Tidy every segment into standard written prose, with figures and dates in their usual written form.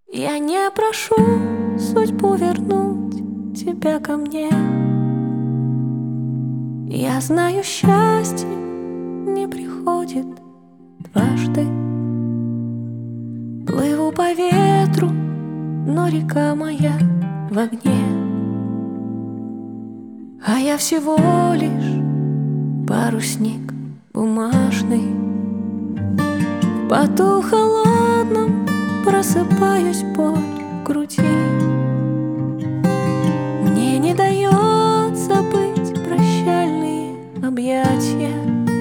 Я не прошу судьбу вернуть тебя ко мне. Я знаю, счастье не приходит дважды. Плыву по ветру, но река моя в огне. А я всего лишь парусник бумажный. В поту холодном просыпаюсь, боль в груди. Мне не дает забыть прощальные объятия.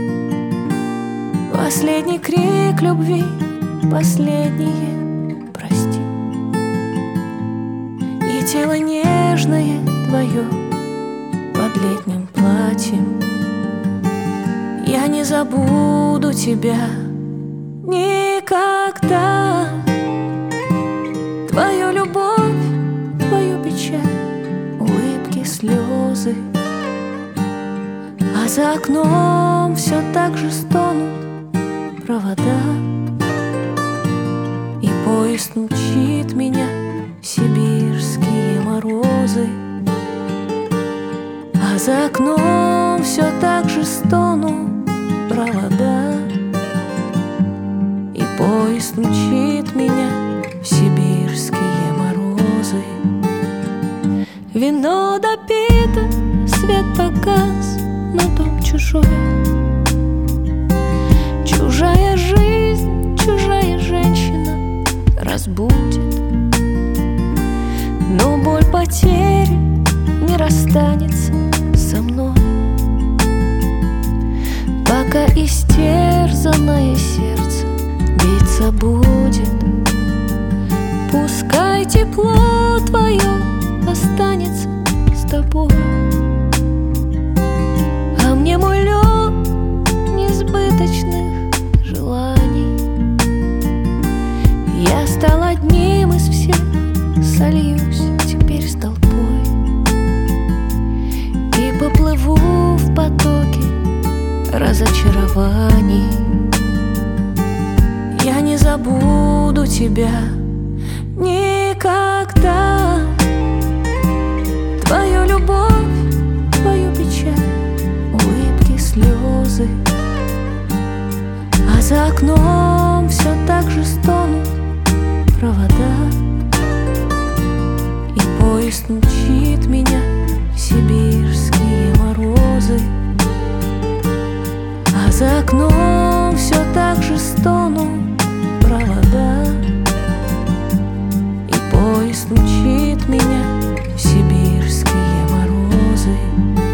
Последний крик любви, последнее прости. И тело нежное твое под летним платьем. Я не забуду тебя никогда. Твою любовь, твою печаль, улыбки, слезы. А за окном все так же стонут провода. И поезд мчит меня в сибирские морозы. А за окном все так же стонут провода. И поезд мчит меня в сибирские морозы. Вино допито, свет погас, но дом чужой. Чужая жизнь, чужая женщина разбудит. Но боль потери не расстанется со мной, пока истерзанное сердце биться будет. Пускай тепло твое останется с тобой, а мне мой лед несбыточных желаний. Я стал одним из всех, сольюсь теперь с толпой и поплыву в потоке разочарований. Я не забуду тебя никогда. Твою любовь, твою печаль, улыбки, слезы. А за окном все так же стонут провода. И поезд мчит меня в сибирские морозы. А за окном все так же стонут провода. И поезд мчит меня в сибирские морозы.